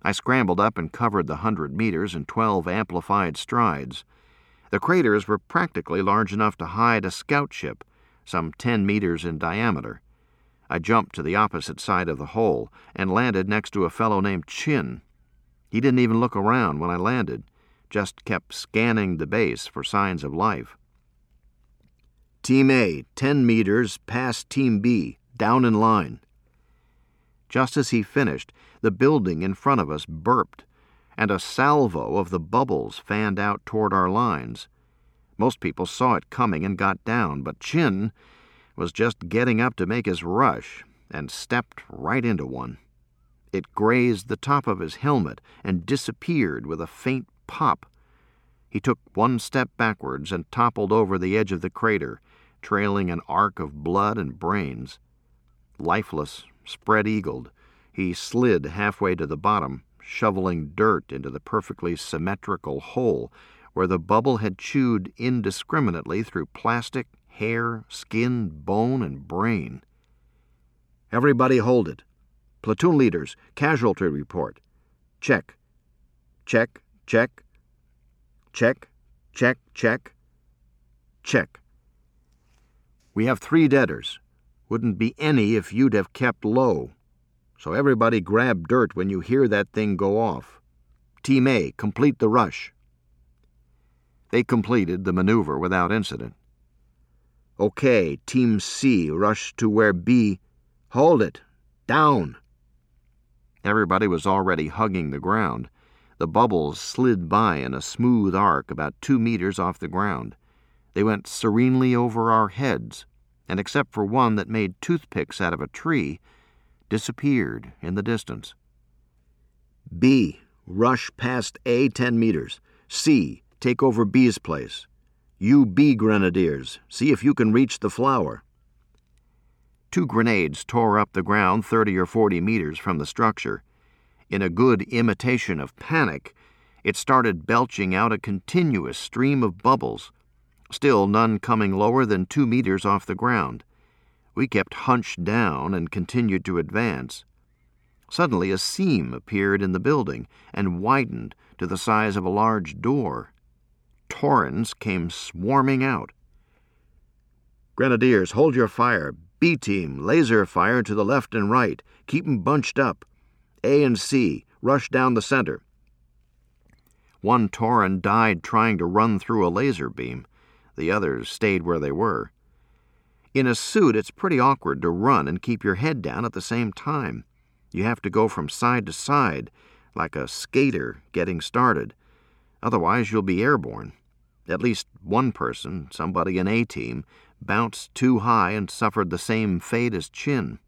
I scrambled up and covered the 100 meters in 12 amplified strides. The craters were practically large enough to hide a scout ship, some 10 meters in diameter. I jumped to the opposite side of the hole and landed next to a fellow named Chin. He didn't even look around when I landed, just kept scanning the base for signs of life. Team A, 10 meters past Team B, down in line. Just as he finished, the building in front of us burped, and a salvo of the bubbles fanned out toward our lines. Most people saw it coming and got down, but Chin was just getting up to make his rush and stepped right into one. It grazed the top of his helmet and disappeared with a faint pop. He took one step backwards and toppled over the edge of the crater, trailing an arc of blood and brains. Lifeless, spread-eagled, he slid halfway to the bottom, shoveling dirt into the perfectly symmetrical hole where the bubble had chewed indiscriminately through plastic, hair, skin, bone, and brain. "Everybody hold it. Platoon leaders, casualty report. Check. Check, check. Check, check, check. Check. We have 3 deaders. Wouldn't be any if you'd have kept low. So everybody grab dirt when you hear that thing go off. Team A, complete the rush." They completed the maneuver without incident. "Okay, Team C, rush to where B... Hold it! Down!" Everybody was already hugging the ground. The bubbles slid by in a smooth arc about 2 meters off the ground. They went serenely over our heads, and except for one that made toothpicks out of a tree, disappeared in the distance. "B, rush past A 10 meters. C, take over B's place. You B grenadiers, see if you can reach the flower." 2 grenades tore up the ground 30 or 40 meters from the structure. In a good imitation of panic, it started belching out a continuous stream of bubbles, still none coming lower than 2 meters off the ground. We kept hunched down and continued to advance. Suddenly a seam appeared in the building and widened to the size of a large door. Torrens came swarming out. "Grenadiers, hold your fire. B team, laser fire to the left and right. Keep 'em bunched up. A and C, rush down the center." One Torren died trying to run through a laser beam. The others stayed where they were. In a suit, it's pretty awkward to run and keep your head down at the same time. You have to go from side to side, like a skater getting started. Otherwise, you'll be airborne. At least one person, somebody in A team, bounced too high and suffered the same fate as Chin.